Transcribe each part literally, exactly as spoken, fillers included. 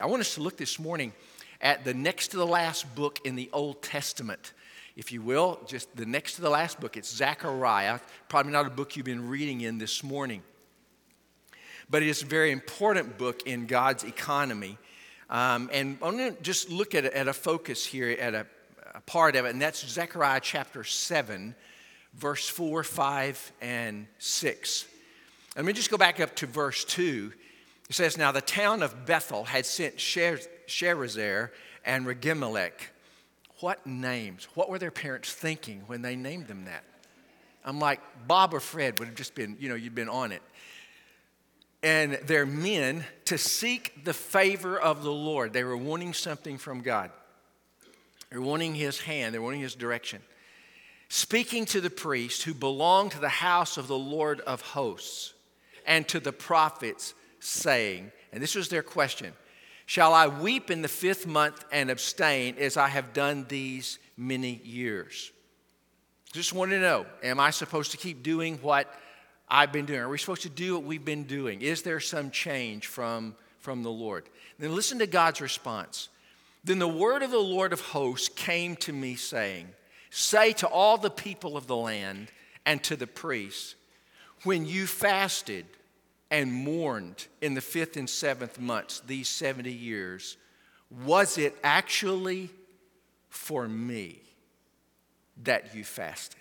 I want us to look this morning at the next to the last book in the Old Testament, if you will, just the next to the last book. It's Zechariah, probably not a book you've been reading in this morning, but it is a very important book in God's economy. Um, and I'm going to just look at a, at a focus here, at a, a part of it, and that's Zechariah chapter seven, verse four, five, and six. Let me just go back up to verse two. It says, "Now the town of Bethel had sent Sherezer and Regemelech." What names? What were their parents thinking when they named them that? I'm like, Bob or Fred would have just been, you know, you'd been on it. "And their men to seek the favor of the Lord." They were wanting something from God. They're wanting his hand. They're wanting his direction. "Speaking to the priests who belong to the house of the Lord of hosts, and to the prophets, saying," and this was their question, "Shall I weep in the fifth month and abstain as I have done these many years?" Just want to know, am I supposed to keep doing what I've been doing? Are we supposed to do what we've been doing? Is there some change from, from the Lord? Then listen to God's response. "Then the word of the Lord of hosts came to me, saying, say to all the people of the land and to the priests, when you fasted and mourned in the fifth and seventh months, these seventy years, was it actually for me that you fasted?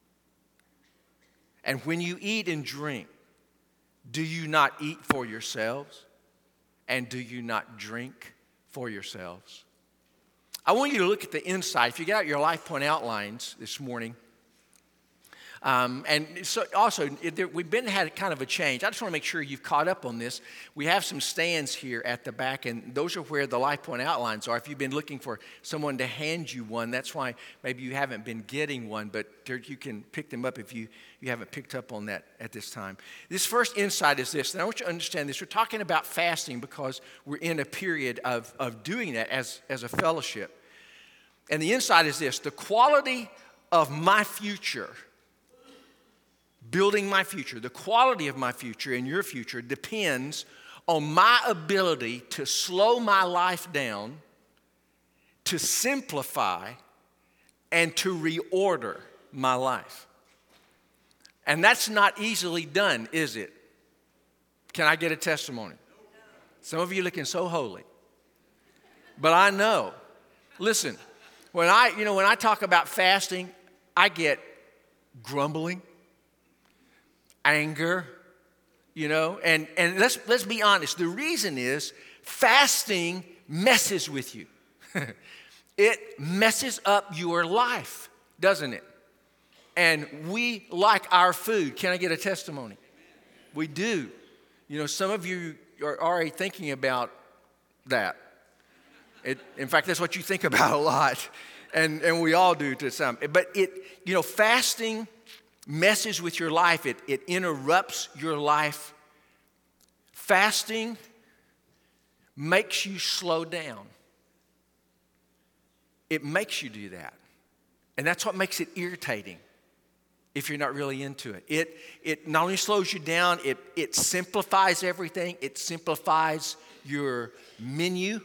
And when you eat and drink, do you not eat for yourselves? And do you not drink for yourselves?" I want you to look at the inside. If you get out your Life Point outlines this morning, Um, and so also, there, we've been had kind of a change. I just want to make sure you've caught up on this. We have some stands here at the back, and those are where the Life Point outlines are. If you've been looking for someone to hand you one, that's why maybe you haven't been getting one, but there, you can pick them up if you, you haven't picked up on that at this time. This first insight is this, and I want you to understand this. We're talking about fasting because we're in a period of, of doing that as, as a fellowship. And the insight is this: the quality of my future, building my future, the quality of my future and your future depends on my ability to slow my life down, to simplify, and to reorder my life. And that's not easily done, is it? Can I get a testimony? Some of you looking so holy. But I know. Listen, when I, you know, when I talk about fasting, I get grumbling, anger, you know, and, and let's, let's be honest. The reason is fasting messes with you. It messes up your life, doesn't it? And we like our food. Can I get a testimony? We do. You know, some of you are already thinking about that. It, in fact, that's what you think about a lot, and, and we all do to some. But it, you know, fasting messes with your life. It, it interrupts your life. Fasting makes you slow down. It makes you do that. And that's what makes it irritating if you're not really into it. It, it not only slows you down, it, it simplifies everything. It simplifies your menu.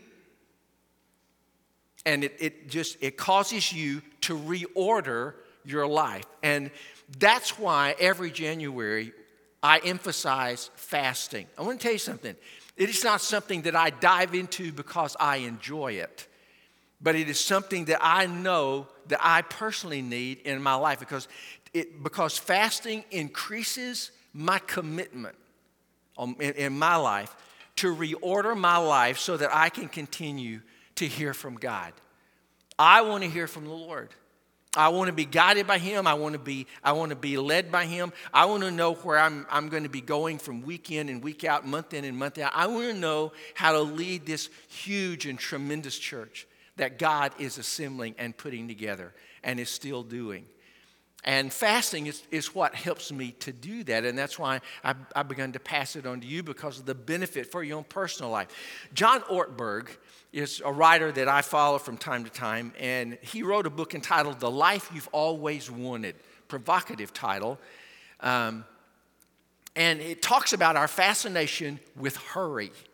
And it, it just, it causes you to reorder your life. And that's why every January I emphasize fasting. I want to tell you something. It is not something that I dive into because I enjoy it, but it is something that I know that I personally need in my life because it because fasting increases my commitment in, in my life to reorder my life so that I can continue to hear from God. I want to hear from the Lord. I want to be guided by Him. I want to be, I want to be led by Him. I want to know where I'm, I'm going to be going from week in and week out, month in and month out. I want to know how to lead this huge and tremendous church that God is assembling and putting together and is still doing. And fasting is, is what helps me to do that. And that's why I've, I've begun to pass it on to you because of the benefit for your own personal life. John Ortberg is a writer that I follow from time to time. And he wrote a book entitled The Life You've Always Wanted. Provocative title. Um, and it talks about our fascination with hurry.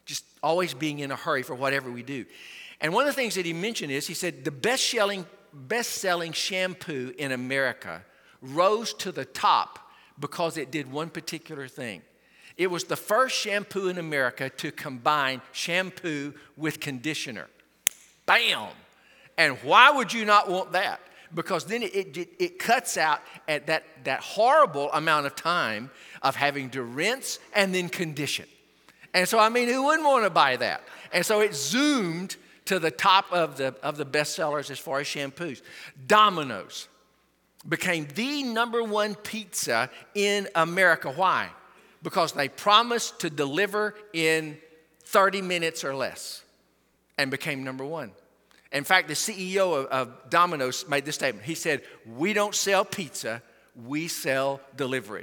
just always being in a hurry for whatever we do. And one of the things that he mentioned is, he said, the best-selling, best-selling shampoo in America rose to the top because it did one particular thing. It was the first shampoo in America to combine shampoo with conditioner. Bam! And why would you not want that? Because then it, it, it cuts out at that, that horrible amount of time of having to rinse and then condition. And so, I mean, who wouldn't want to buy that? And so it zoomed to the top of the, of the bestsellers as far as shampoos. Domino's became the number one pizza in America. Why? Because they promised to deliver in thirty minutes or less and became number one. In fact, the C E O of, of Domino's made this statement. He said, we don't sell pizza, we sell delivery.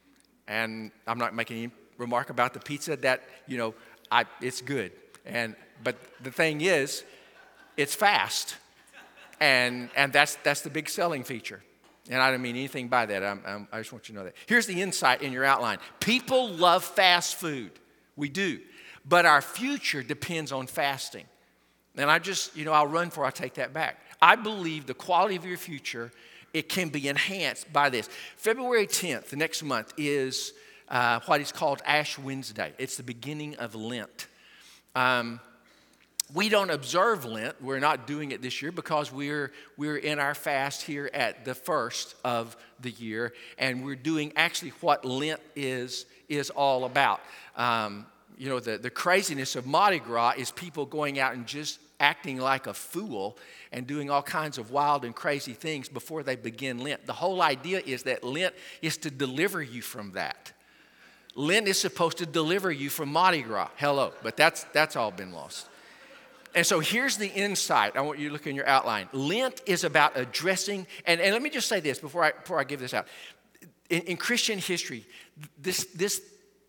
And I'm not making any remark about the pizza that, you know, I, it's good. And but the thing is, it's fast. And and that's that's the big selling feature. And I don't mean anything by that. I'm, I'm, I just want you to know that. Here's the insight in your outline. People love fast food. We do. But our future depends on fasting. And I just, you know, I'll run for, I'll take that back. I believe the quality of your future, it can be enhanced by this. February tenth, the next month, is uh, what is called Ash Wednesday. It's the beginning of Lent. Um, we don't observe Lent. We're not doing it this year because we're we're in our fast here at the first of the year, and we're doing actually what Lent is is all about. Um, you know, the, the craziness of Mardi Gras is people going out and just acting like a fool and doing all kinds of wild and crazy things before they begin Lent. The whole idea is that Lent is to deliver you from that. Lent is supposed to deliver you from Mardi Gras. Hello, but that's that's all been lost. And so here's the insight. I want you to look in your outline. Lent is about addressing, and, and let me just say this before I before I give this out. In, in Christian history, this this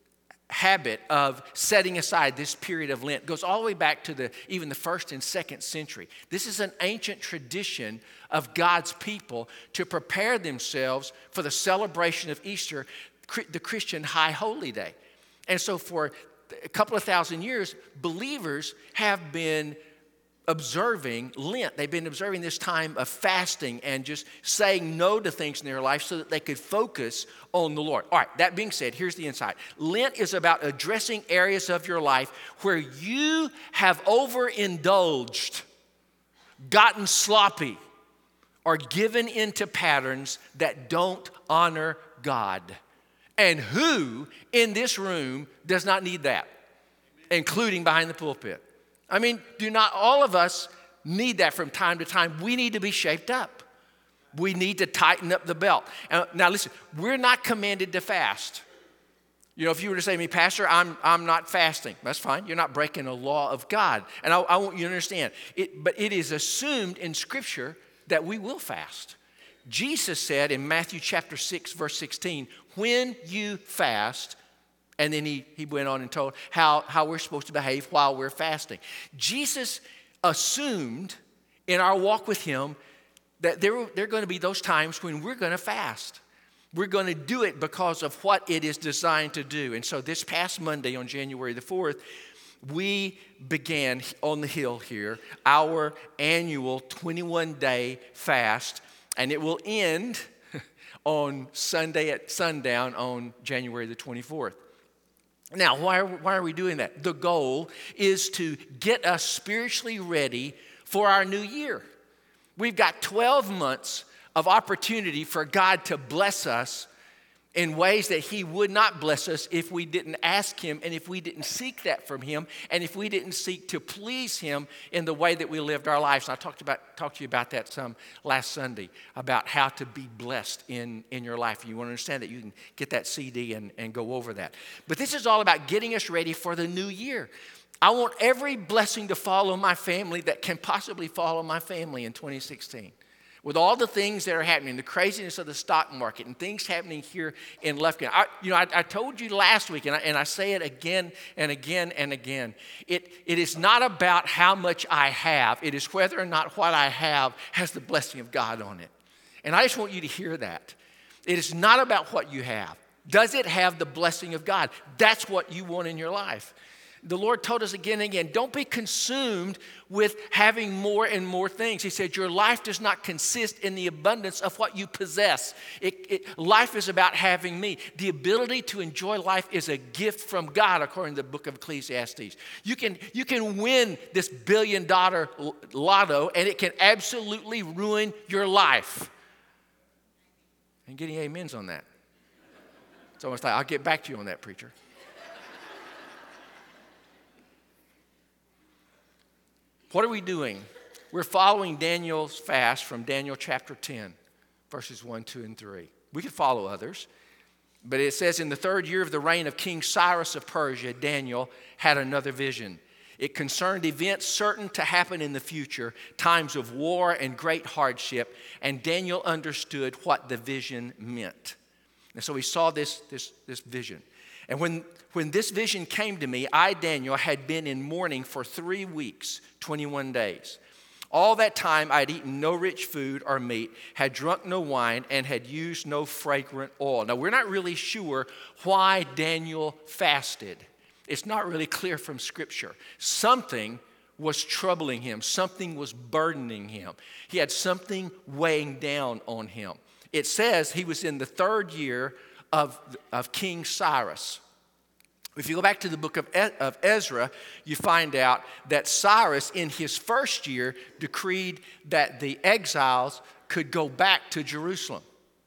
habit of setting aside this period of Lent goes all the way back to the even the first and second century. This is an ancient tradition of God's people to prepare themselves for the celebration of Easter, the Christian High Holy Day. And so for a couple of thousand years, believers have been observing Lent. They've been observing this time of fasting and just saying no to things in their life so that they could focus on the Lord. All right, that being said, here's the insight. Lent is about addressing areas of your life where you have overindulged, gotten sloppy, or given into patterns that don't honor God. And who in this room does not need that, including behind the pulpit? I mean, do not all of us need that from time to time? We need to be shaped up. We need to tighten up the belt. Now listen, we're not commanded to fast. You know, if you were to say to me, Pastor, I'm, I'm not fasting, that's fine. You're not breaking a law of God. And I, I want you to understand, it, but it is assumed in Scripture that we will fast. Jesus said in Matthew chapter six, verse sixteen, when you fast, and then he, he went on and told how, how we're supposed to behave while we're fasting. Jesus assumed in our walk with him that there, there are going to be those times when we're going to fast. We're going to do it because of what it is designed to do. And so this past Monday on January the fourth, we began on the hill here our annual twenty-one day fast, and it will end on Sunday at sundown on January the twenty-fourth. Now, why are, why are we doing that? The goal is to get us spiritually ready for our new year. We've got twelve months of opportunity for God to bless us in ways that he would not bless us if we didn't ask him and if we didn't seek that from him and if we didn't seek to please him in the way that we lived our lives. And I talked about talked to you about that some last Sunday, about how to be blessed in, in your life. And you want to understand that, you can get that C D and, and go over that. But this is all about getting us ready for the new year. I want every blessing to follow my family that can possibly follow my family in twenty sixteen. With all the things that are happening, the craziness of the stock market and things happening here in Lufkin. I, you know, I, I told you last week, and I, and I say it again and again and again. It, it is not about how much I have. It is whether or not what I have has the blessing of God on it. And I just want you to hear that. It is not about what you have. Does it have the blessing of God? That's what you want in your life. The Lord told us again and again, don't be consumed with having more and more things. He said, your life does not consist in the abundance of what you possess. It, it, life is about having me. The ability to enjoy life is a gift from God, according to the book of Ecclesiastes. You can, you can win this billion dollar lotto, and it can absolutely ruin your life. And getting amens on that. It's almost like, I'll get back to you on that, preacher. What are we doing? We're following Daniel's fast from Daniel chapter ten, verses one, two, and three. We could follow others, but it says, in the third year of the reign of King Cyrus of Persia, Daniel had another vision. It concerned events certain to happen in the future, times of war and great hardship, and Daniel understood what the vision meant. And so he saw this, this, this vision. And when, when this vision came to me, I, Daniel, had been in mourning for three weeks, twenty-one days. All that time I had eaten no rich food or meat, had drunk no wine, and had used no fragrant oil. Now, we're not really sure why Daniel fasted. It's not really clear from Scripture. Something was troubling him. Something was burdening him. He had something weighing down on him. It says he was in the third year of, of King Cyrus. If you go back to the book of, of Ezra, you find out that Cyrus, in his first year, decreed that the exiles could go back to Jerusalem.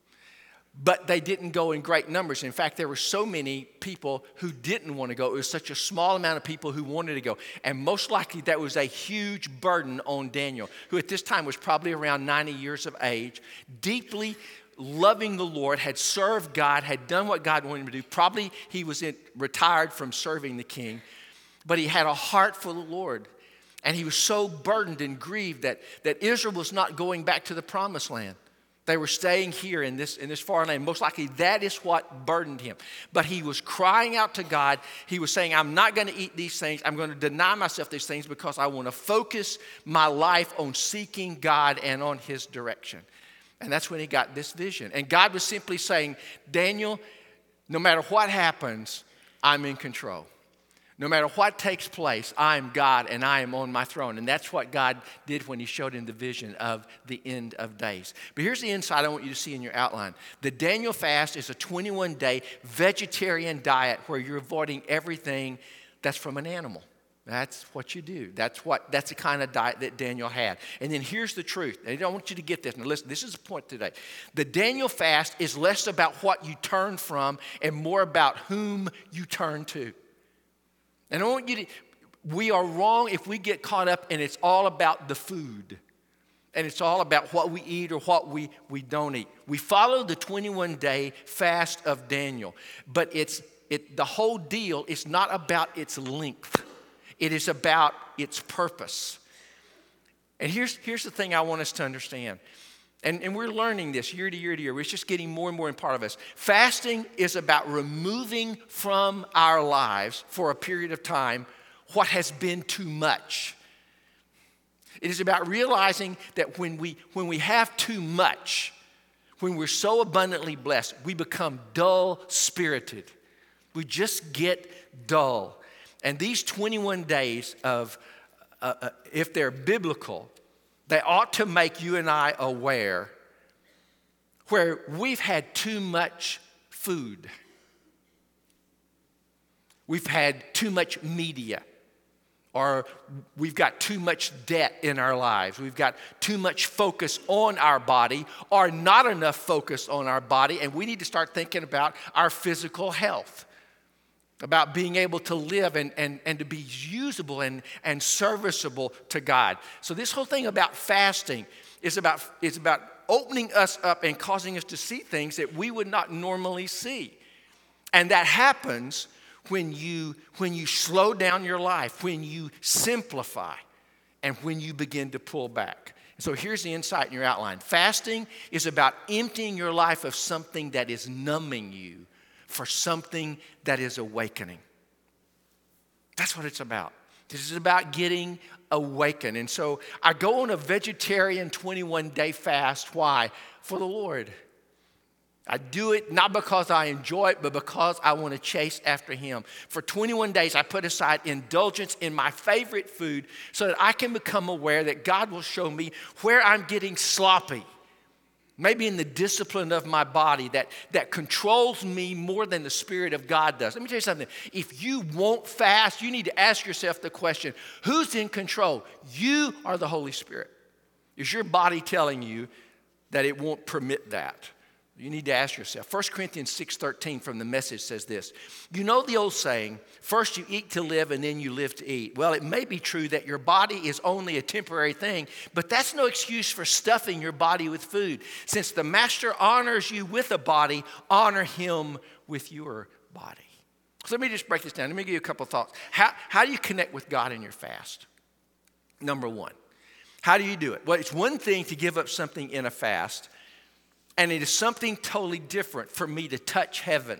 But they didn't go in great numbers. In fact, there were so many people who didn't want to go. It was such a small amount of people who wanted to go. And most likely that was a huge burden on Daniel, who at this time was probably around ninety years of age, deeply loving the Lord, had served God, had done what God wanted him to do. Probably he was in, retired from serving the king, but he had a heart for the Lord. And he was so burdened and grieved that, that Israel was not going back to the promised land. They were staying here in this, in this foreign land. Most likely that is what burdened him. But he was crying out to God. He was saying, I'm not going to eat these things. I'm going to deny myself these things because I want to focus my life on seeking God and on his direction. And that's when he got this vision. And God was simply saying, Daniel, no matter what happens, I'm in control. No matter what takes place, I am God and I am on my throne. And that's what God did when he showed him the vision of the end of days. But here's the insight I want you to see in your outline. The Daniel fast is a twenty-one day vegetarian diet where you're avoiding everything that's from an animal. That's what you do. That's what. That's the kind of diet that Daniel had. And then here's the truth. I don't want you to get this. Now listen, this is the point today. The Daniel fast is less about what you turn from and more about whom you turn to. And I want you to, we are wrong if we get caught up and it's all about the food. And it's all about what we eat or what we, we don't eat. We follow the twenty-one day fast of Daniel. But it's it the whole deal is not about its length. It is about its purpose. And here's, here's the thing I want us to understand. And, and we're learning this year to year to year. It's just getting more and more in part of us. Fasting is about removing from our lives for a period of time what has been too much. It is about realizing that when we, when we have too much, when we're so abundantly blessed, we become dull-spirited. We just get dull. And these twenty-one days of, uh, uh, if they're biblical, they ought to make you and I aware where we've had too much food. We've had too much media. Or we've got too much debt in our lives. We've got too much focus on our body or not enough focus on our body. And we need to start thinking about our physical health. About being able to live and, and, and to be usable and, and serviceable to God. So this whole thing about fasting is about, is about opening us up and causing us to see things that we would not normally see. And that happens when you, when you slow down your life, when you simplify, and when you begin to pull back. So here's the insight in your outline. Fasting is about emptying your life of something that is numbing you for something that is awakening. That's what it's about. This is about getting awakened. And so I go on a vegetarian twenty-one day fast. Why? For the Lord. I do it not because I enjoy it, but because I want to chase after him. For twenty-one days, I put aside indulgence in my favorite food so that I can become aware that God will show me where I'm getting sloppy. Maybe in the discipline of my body that, that controls me more than the Spirit of God does. Let me tell you something. If you won't fast, you need to ask yourself the question, who's in control? You are the Holy Spirit. Is your body telling you that it won't permit that? You need to ask yourself. First Corinthians six thirteen from the Message says this. You know the old saying, first you eat to live and then you live to eat. Well, it may be true that your body is only a temporary thing, but that's no excuse for stuffing your body with food. Since the master honors you with a body, honor him with your body. So let me just break this down. Let me give you a couple of thoughts. How, how do you connect with God in your fast? Number one, how do you do it? Well, it's one thing to give up something in a fast, and it is something totally different for me to touch heaven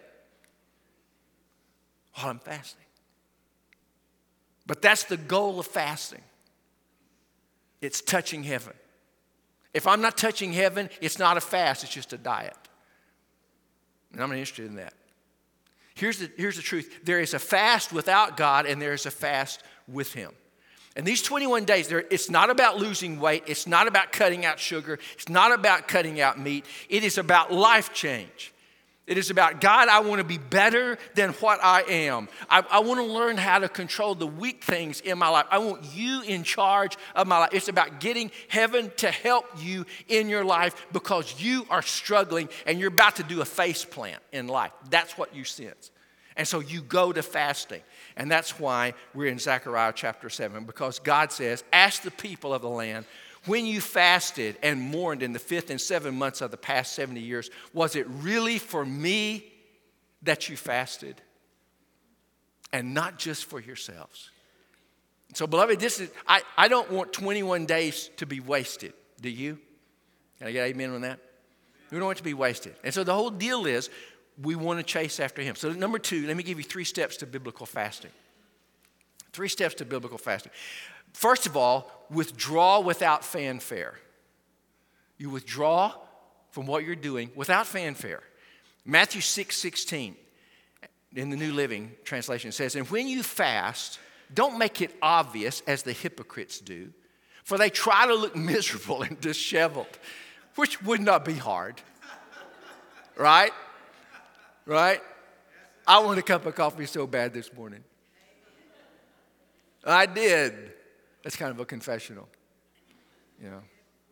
while I'm fasting. But that's the goal of fasting. It's touching heaven. If I'm not touching heaven, it's not a fast, it's just a diet. And I'm not interested in that. Here's the, here's the truth. There is a fast without God, and there is a fast with him. And these twenty-one days, it's not about losing weight. It's not about cutting out sugar. It's not about cutting out meat. It is about life change. It is about, God, I want to be better than what I am. I, I want to learn how to control the weak things in my life. I want you in charge of my life. It's about getting heaven to help you in your life because you are struggling and you're about to do a face plant in life. That's what you sense. And so you go to fasting. And that's why we're in Zechariah chapter seven, because God says, ask the people of the land, when you fasted and mourned in the fifth and seventh months of the past seventy years, was it really for me that you fasted? And not just for yourselves. So, beloved, this is I, I don't want twenty-one days to be wasted. Do you? Can I get an amen on that? We don't want it to be wasted. And so the whole deal is, we want to chase after him. So number two, let me give you three steps to biblical fasting. Three steps to biblical fasting. First of all, withdraw without fanfare. You withdraw from what you're doing without fanfare. Matthew six sixteen in the New Living Translation says, and when you fast, don't make it obvious as the hypocrites do, for they try to look miserable and disheveled, which would not be hard. Right? Right? I want a cup of coffee so bad this morning. I did. That's kind of a confessional. You know.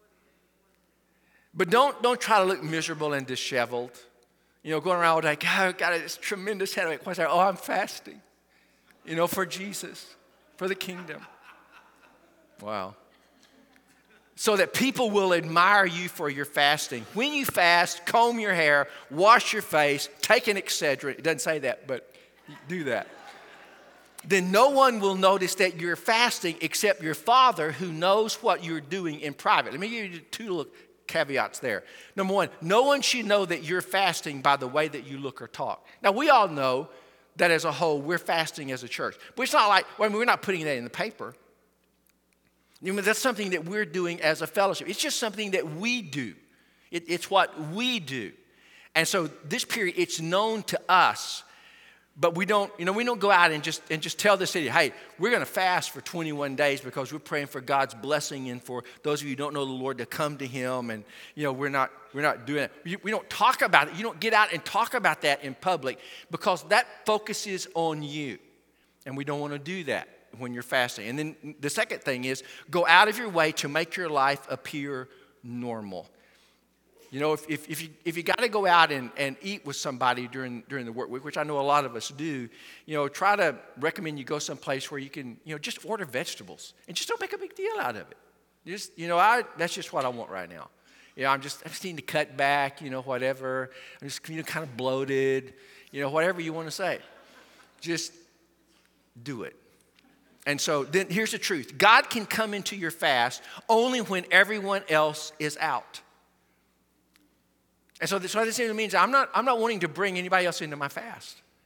But don't, don't try to look miserable and disheveled. You know, going around all day, God, I got this tremendous headache. Oh, I'm fasting. You know, for Jesus, for the kingdom. Wow. So that people will admire you for your fasting. When you fast, comb your hair, wash your face, take an Excedrin. It doesn't say that, but do that. Then no one will notice that you're fasting except your Father who knows what you're doing in private. Let me give you two little caveats there. Number one, no one should know that you're fasting by the way that you look or talk. Now, we all know that as a whole, we're fasting as a church. But it's not like, well, we're not putting that in the paper. You know, that's something that we're doing as a fellowship. It's just something that we do. It, it's what we do. And so this period, it's known to us. But we don't, you know, we don't go out and just and just tell the city, hey, we're going to fast for twenty-one days because we're praying for God's blessing and for those of you who don't know the Lord to come to Him. And you know, we're not we're not doing it. We, we don't talk about it. You don't get out and talk about that in public because that focuses on you, and we don't want to do that when you're fasting. And then the second thing is go out of your way to make your life appear normal. You know, if, if, if you if you got to go out and, and eat with somebody during during the work week, which I know a lot of us do, you know, try to recommend you go someplace where you can, you know, just order vegetables and just don't make a big deal out of it. Just, you know, I that's just what I want right now. You know, I'm just I just need to cut back, you know, whatever. I'm just, you know, kind of bloated, you know, whatever you want to say. Just do it. And so then here's the truth. God can come into your fast only when everyone else is out. And so this, what this means, I'm not, I'm not wanting to bring anybody else into my fast.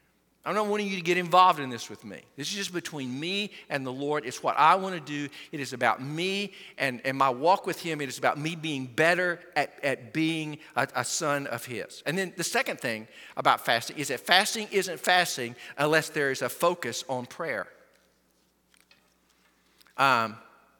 I'm not wanting you to get involved in this with me. This is just between me and the Lord. It's what I want to do. It is about me and, and my walk with him. It is about me being better at, at being a, a son of his. And then the second thing about fasting is that fasting isn't fasting unless there is a focus on prayer. Um,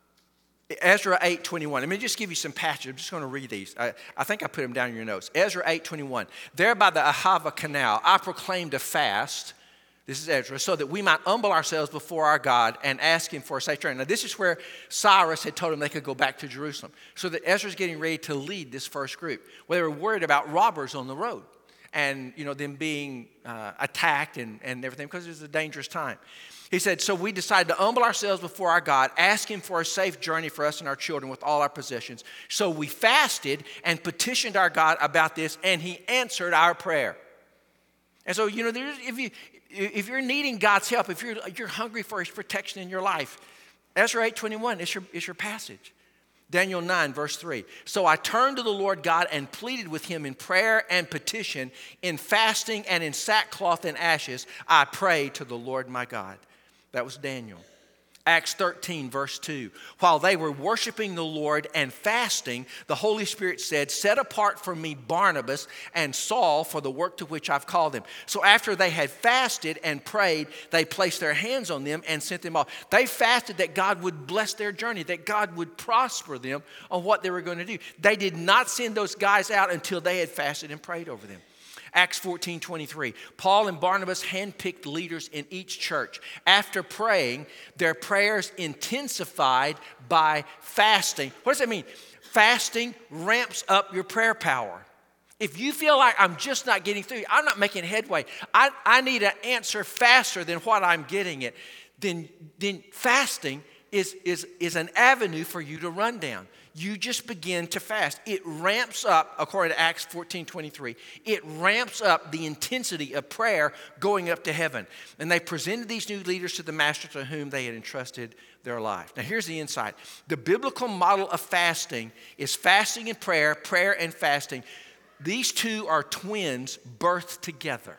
Ezra eight twenty-one. Let me just give you some passages. I'm just going to read these. I, I think I put them down in your notes. Ezra eight twenty-one. There by the Ahava Canal, I proclaimed a fast. This is Ezra, so that we might humble ourselves before our God and ask him for a safe journey. Now, this is where Cyrus had told them they could go back to Jerusalem. So that Ezra's getting ready to lead this first group. Well, they were worried about robbers on the road and, you know, them being uh, attacked and, and everything because it was a dangerous time. He said, so we decided to humble ourselves before our God, ask him for a safe journey for us and our children with all our possessions. So we fasted and petitioned our God about this, and he answered our prayer. And so, you know, there's, if, you, if you're needing God's help, if you're, you're hungry for his protection in your life, Ezra eight twenty-one is your, is your passage. Daniel nine, verse three. So I turned to the Lord God and pleaded with him in prayer and petition, in fasting and in sackcloth and ashes. I prayed to the Lord my God. That was Daniel. Acts thirteen, verse two. While they were worshiping the Lord and fasting, the Holy Spirit said, set apart for me Barnabas and Saul for the work to which I've called them. So after they had fasted and prayed, they placed their hands on them and sent them off. They fasted that God would bless their journey, that God would prosper them on what they were going to do. They did not send those guys out until they had fasted and prayed over them. Acts fourteen twenty-three. Paul and Barnabas handpicked leaders in each church. After praying, their prayers intensified by fasting. What does that mean? Fasting ramps up your prayer power. If you feel like I'm just not getting through, I'm not making headway, I, I need an answer faster than what I'm getting it, then, then fasting is, is, is an avenue for you to run down. You just begin to fast. It ramps up, according to Acts fourteen twenty-three, it ramps up the intensity of prayer going up to heaven. And they presented these new leaders to the master to whom they had entrusted their life. Now here's the insight. The biblical model of fasting is fasting and prayer, prayer and fasting. These two are twins birthed together.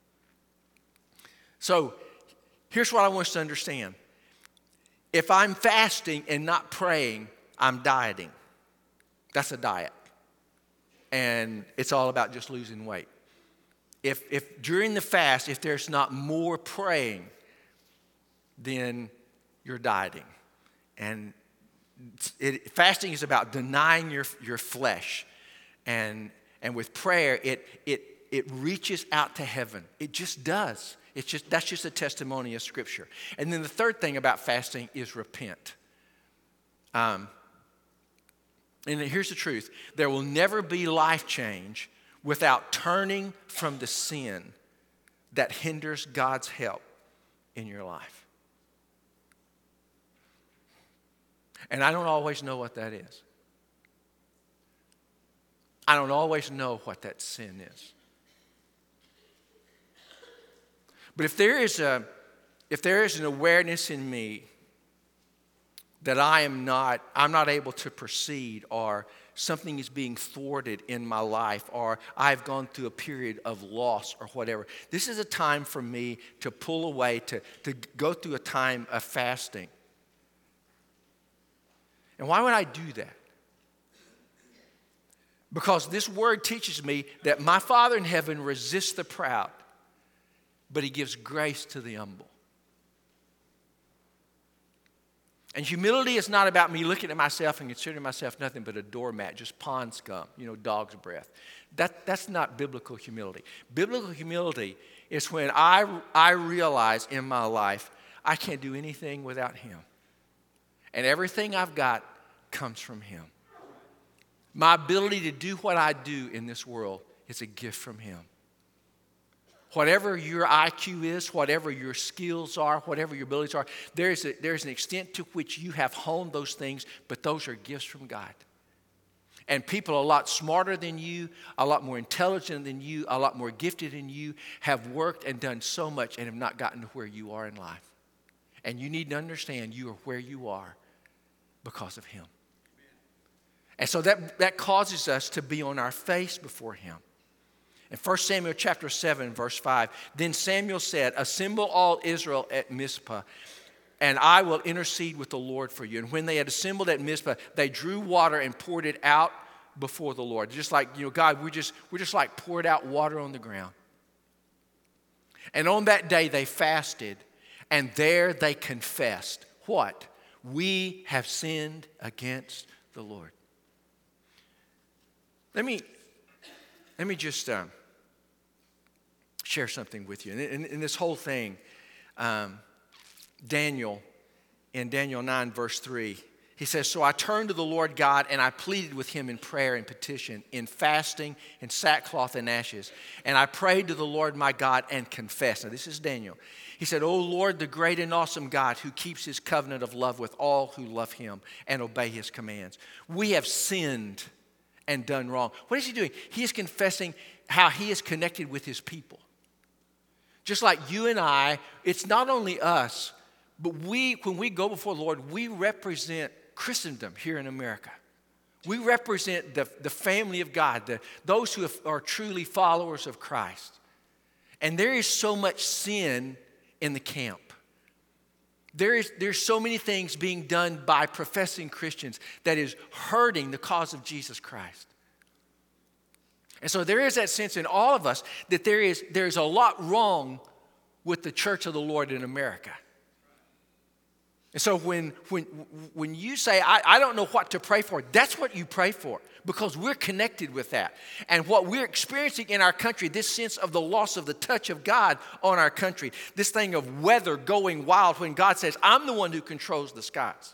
So here's what I want us to understand. If I'm fasting and not praying, I'm dieting. That's a diet. And it's all about just losing weight. If, if during the fast, if there's not more praying, then you're dieting. And it, fasting is about denying your, your flesh. And, and with prayer, it, it, it reaches out to heaven. It just does. It's just, that's just a testimony of Scripture. And then the third thing about fasting is repent. Um, And here's the truth. There will never be life change without turning from the sin that hinders God's help in your life. And I don't always know what that is. I don't always know what that sin is. But if there is a, if there is an awareness in me that I am not, I'm not able to proceed, or something is being thwarted in my life, or I've gone through a period of loss or whatever, this is a time for me to pull away, to, to go through a time of fasting. And why would I do that? Because this word teaches me that my Father in heaven resists the proud, but he gives grace to the humble. And humility is not about me looking at myself and considering myself nothing but a doormat, just pond scum, you know, dog's breath. That, that's not biblical humility. Biblical humility is when I, I realize in my life I can't do anything without him. And everything I've got comes from him. My ability to do what I do in this world is a gift from him. Whatever your I Q is, whatever your skills are, whatever your abilities are, there's, a, there's an extent to which you have honed those things, but those are gifts from God. And people a lot smarter than you, a lot more intelligent than you, a lot more gifted than you have worked and done so much and have not gotten to where you are in life. And you need to understand you are where you are because of him. And so that, that causes us to be on our face before him. In First Samuel chapter seven, verse five, then Samuel said, assemble all Israel at Mizpah, and I will intercede with the Lord for you. And when they had assembled at Mizpah, they drew water and poured it out before the Lord. Just like, you know, God, we just, we just like poured out water on the ground. And on that day they fasted, and there they confessed. What? We have sinned against the Lord. Let me, let me just um, share something with you. In, in, in this whole thing, um, Daniel, in Daniel nine, verse three, he says, so I turned to the Lord God and I pleaded with him in prayer and petition, in fasting, in sackcloth and ashes. And I prayed to the Lord my God and confessed. Now this is Daniel. He said, O Lord, the great and awesome God who keeps his covenant of love with all who love him and obey his commands. We have sinned and done wrong. What is he doing? He is confessing how he is connected with his people. Just like you and I, it's not only us, but we, when we go before the Lord, we represent Christendom here in America. We represent the, the family of God, the, those who have, are truly followers of Christ. And there is so much sin in the camp. There is, there's so many things being done by professing Christians that is hurting the cause of Jesus Christ. And so there is that sense in all of us that there is, there is a lot wrong with the church of the Lord in America. And so when, when, when you say, I, I don't know what to pray for, that's what you pray for, because we're connected with that. And what we're experiencing in our country, this sense of the loss of the touch of God on our country, this thing of weather going wild when God says, I'm the one who controls the skies.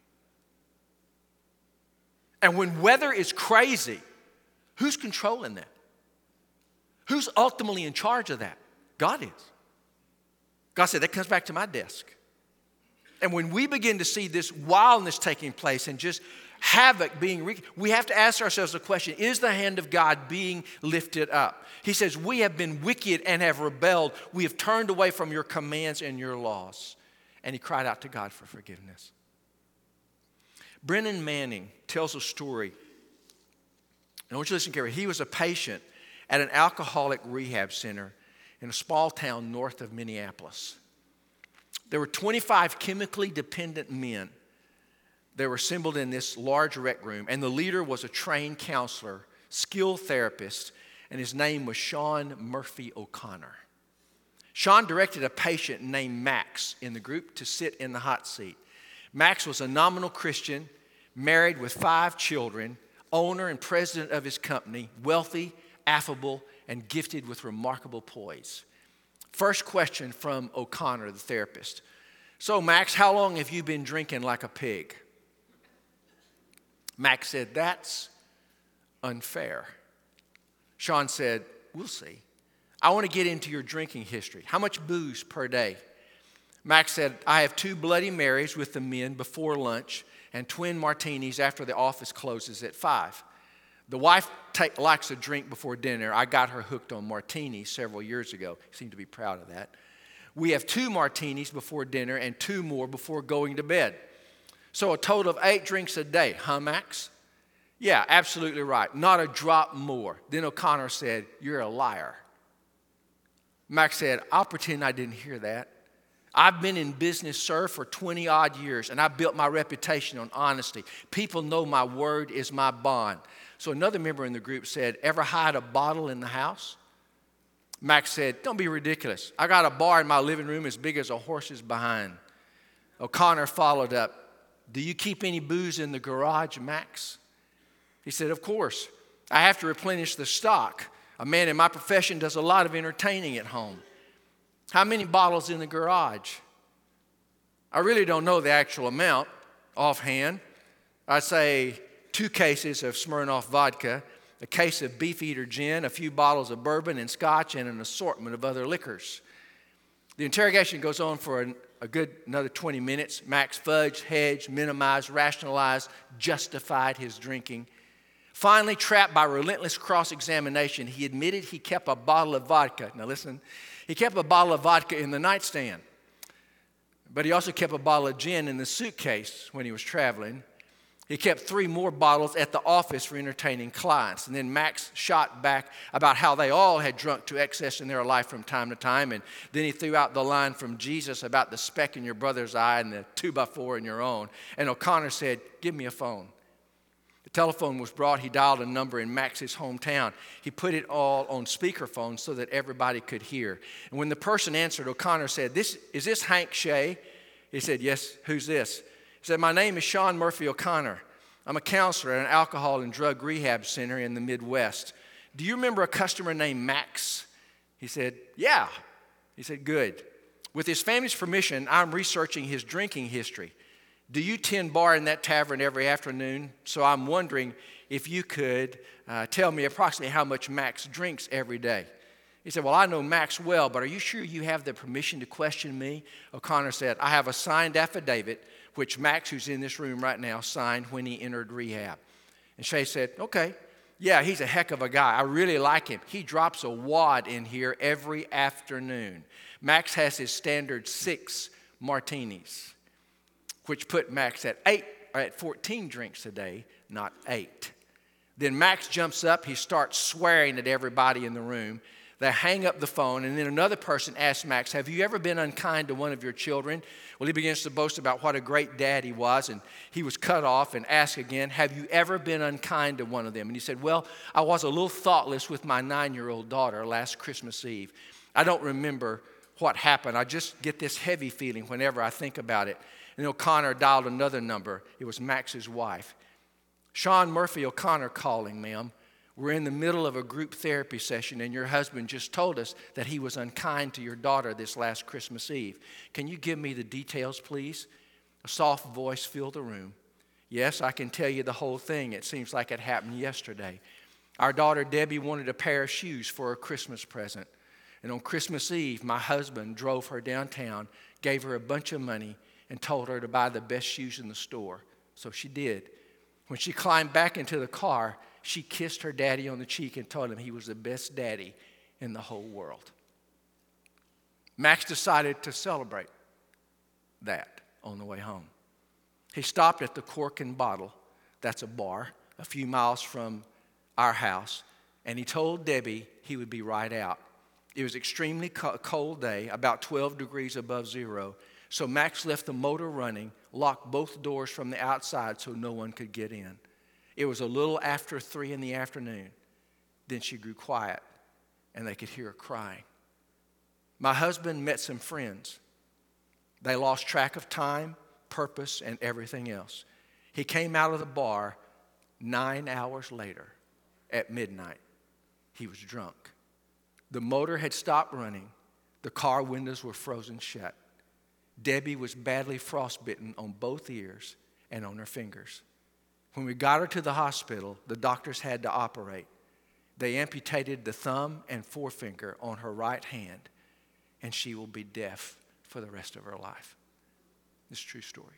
And when weather is crazy, who's controlling that? Who's ultimately in charge of that? God is. God said, that comes back to my desk. And when we begin to see this wildness taking place and just havoc being wreaked, we have to ask ourselves the question, is the hand of God being lifted up? He says, we have been wicked and have rebelled. We have turned away from your commands and your laws. And he cried out to God for forgiveness. Brennan Manning tells a story. And I want you to listen carefully. He was a patient at an alcoholic rehab center in a small town north of Minneapolis. There were twenty-five chemically dependent men that were assembled in this large rec room, and the leader was a trained counselor, skilled therapist, and his name was Sean Murphy O'Connor. Sean directed a patient named Max in the group to sit in the hot seat. Max was a nominal Christian, married with five children, owner and president of his company, wealthy, affable, and gifted with remarkable poise. First question from O'Connor, the therapist. So, Max, how long have you been drinking like a pig? Max said, that's unfair. Sean said, we'll see. I want to get into your drinking history. How much booze per day? Max said, I have two Bloody Marys with the men before lunch and twin martinis after the office closes at five. The wife take, likes a drink before dinner. I got her hooked on martinis several years ago. Seemed to be proud of that. We have two martinis before dinner and two more before going to bed. So a total of eight drinks a day. Huh, Max? Yeah, absolutely right. Not a drop more. Then O'Connor said, you're a liar. Max said, I'll pretend I didn't hear that. I've been in business, sir, for twenty odd years, and I built my reputation on honesty. People know my word is my bond. So another member in the group said, ever hide a bottle in the house? Max said, don't be ridiculous. I got a bar in my living room as big as a horse's behind. O'Connor followed up, do you keep any booze in the garage, Max? He said, of course. I have to replenish the stock. A man in my profession does a lot of entertaining at home. How many bottles in the garage? I really don't know the actual amount offhand. I'd say two cases of Smirnoff vodka, a case of Beefeater gin, a few bottles of bourbon and scotch, and an assortment of other liquors. The interrogation goes on for an, a good another twenty minutes. Max fudged, hedged, minimized, rationalized, justified his drinking. Finally, trapped by relentless cross-examination, he admitted he kept a bottle of vodka. Now listen, he kept a bottle of vodka in the nightstand, but he also kept a bottle of gin in the suitcase when he was traveling. He kept three more bottles at the office for entertaining clients. And then Max shot back about how they all had drunk to excess in their life from time to time. And then he threw out the line from Jesus about the speck in your brother's eye and the two by four in your own. And O'Connor said, give me a phone. The telephone was brought. He dialed a number in Max's hometown. He put it all on speakerphone so that everybody could hear. And when the person answered, O'Connor said, "This is this Hank Shea?" He said, "Yes, who's this?" He said, "My name is Sean Murphy O'Connor. I'm a counselor at an alcohol and drug rehab center in the Midwest. Do you remember a customer named Max?" He said, "Yeah." He said, "Good. With his family's permission, I'm researching his drinking history. Do you tend bar in that tavern every afternoon? So I'm wondering if you could uh, tell me approximately how much Max drinks every day." He said, "Well, I know Max well, but are you sure you have the permission to question me?" O'Connor said, "I have a signed affidavit, which Max, who's in this room right now, signed when he entered rehab." And Shea said, "Okay, yeah, he's a heck of a guy. I really like him. He drops a wad in here every afternoon. Max has his standard six martinis, which put Max at eight or at fourteen drinks a day, not eight." Then Max jumps up. He starts swearing at everybody in the room. They hang up the phone, and then another person asks Max, "Have you ever been unkind to one of your children?" Well, he begins to boast about what a great dad he was, and he was cut off and asked again, "Have you ever been unkind to one of them?" And he said, "Well, I was a little thoughtless with my nine-year-old daughter last Christmas Eve. I don't remember what happened. I just get this heavy feeling whenever I think about it." And O'Connor dialed another number. It was Max's wife. "Sean Murphy O'Connor calling, ma'am. We're in the middle of a group therapy session, and your husband just told us that he was unkind to your daughter this last Christmas Eve. Can you give me the details, please?" A soft voice filled the room. "Yes, I can tell you the whole thing. It seems like it happened yesterday. Our daughter Debbie wanted a pair of shoes for her Christmas present. And on Christmas Eve, my husband drove her downtown, gave her a bunch of money, and told her to buy the best shoes in the store. So she did. When she climbed back into the car, she kissed her daddy on the cheek and told him he was the best daddy in the whole world." Max decided to celebrate that on the way home. He stopped at the Cork and Bottle, that's a bar, a few miles from our house, and he told Debbie he would be right out. It was an extremely cold day, about twelve degrees above zero, so Max left the motor running, locked both doors from the outside so no one could get in. It was a little after three in the afternoon. Then she grew quiet, and they could hear her crying. My husband met some friends. They lost track of time, purpose, and everything else. He came out of the bar nine hours later at midnight. He was drunk. The motor had stopped running. The car windows were frozen shut. Debbie was badly frostbitten on both ears and on her fingers. When we got her to the hospital, the doctors had to operate. They amputated the thumb and forefinger on her right hand, and she will be deaf for the rest of her life. This is a true story.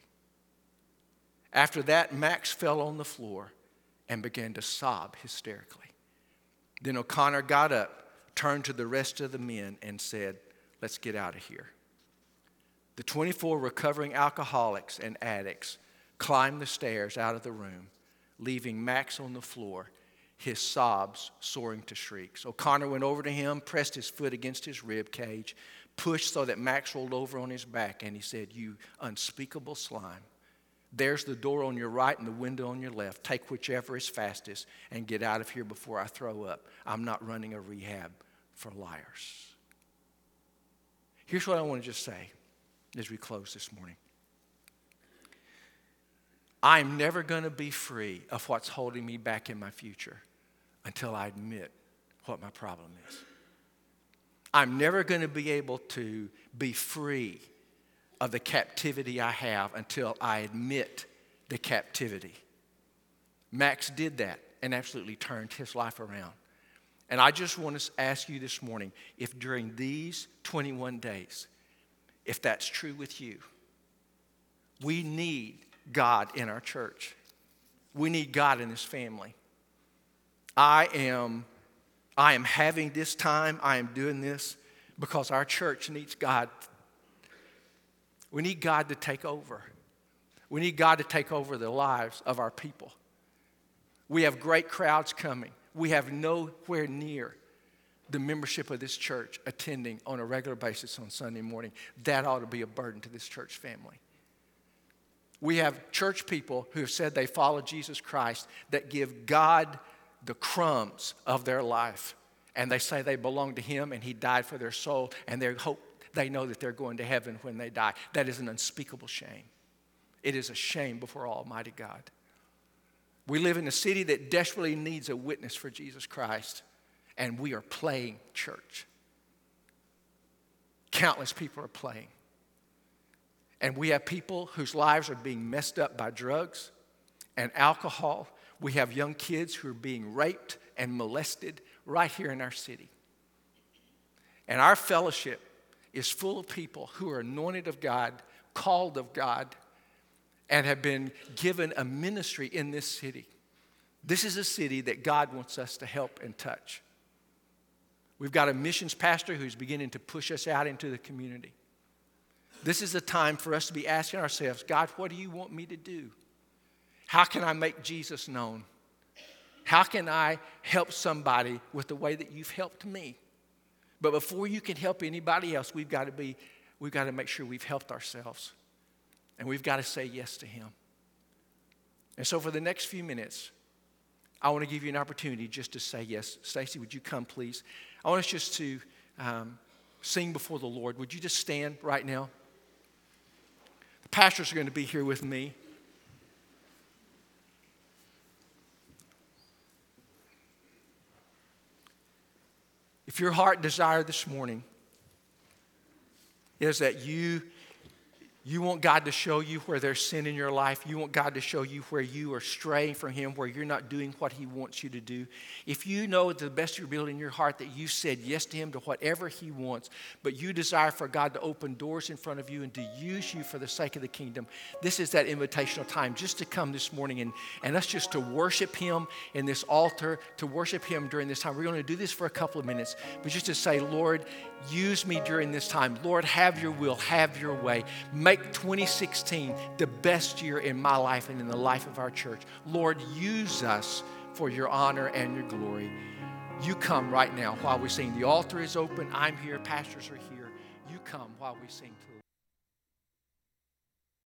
After that, Max fell on the floor and began to sob hysterically. Then O'Connor got up, turned to the rest of the men, and said, "Let's get out of here." The twenty-four recovering alcoholics and addicts climbed the stairs out of the room, leaving Max on the floor, his sobs soaring to shrieks. O'Connor went over to him, pressed his foot against his rib cage, pushed so that Max rolled over on his back, and he said, "You unspeakable slime. There's the door on your right and the window on your left. Take whichever is fastest and get out of here before I throw up. I'm not running a rehab for liars." Here's what I want to just say as we close this morning. I'm never going to be free of what's holding me back in my future until I admit what my problem is. I'm never going to be able to be free of the captivity I have until I admit the captivity. Max did that and absolutely turned his life around. And I just want to ask you this morning, if during these twenty-one days, if that's true with you, we need God in our church. We need God in this family. I am, I am having this time, I am doing this because our church needs God. We need God to take over. We need God to take over the lives of our people. We have great crowds coming. We have nowhere near the membership of this church attending on a regular basis on Sunday morning. That ought to be a burden to this church family. We have church people who have said they follow Jesus Christ that give God the crumbs of their life. And they say they belong to Him and He died for their soul. And they hope they know that they're going to heaven when they die. That is an unspeakable shame. It is a shame before Almighty God. We live in a city that desperately needs a witness for Jesus Christ. And we are playing church. Countless people are playing. And we have people whose lives are being messed up by drugs and alcohol. We have young kids who are being raped and molested right here in our city. And our fellowship is full of people who are anointed of God, called of God, and have been given a ministry in this city. This is a city that God wants us to help and touch. We've got a missions pastor who's beginning to push us out into the community. This is a time for us to be asking ourselves, God, what do you want me to do? How can I make Jesus known? How can I help somebody with the way that you've helped me? But before you can help anybody else, we've got to be, we've got to make sure we've helped ourselves. And we've got to say yes to Him. And so for the next few minutes, I want to give you an opportunity just to say yes. Stacy, would you come, please? I want us just to um, sing before the Lord. Would you just stand right now? The pastors are going to be here with me. If your heart desire this morning is that you You want God to show you where there's sin in your life. You want God to show you where you are straying from Him, where you're not doing what He wants you to do. If you know to the best of your ability in your heart that you said yes to Him to whatever He wants, but you desire for God to open doors in front of you and to use you for the sake of the kingdom, this is that invitational time just to come this morning and, and us just to worship Him in this altar, to worship Him during this time. We're going to do this for a couple of minutes, but just to say, Lord, use me during this time. Lord, have your will, have your way. Make twenty sixteen the best year in my life and in the life of our church. Lord, use us for your honor and your glory. You come right now while we sing. The altar is open. I'm here. Pastors are here. You come while we sing to the Lord.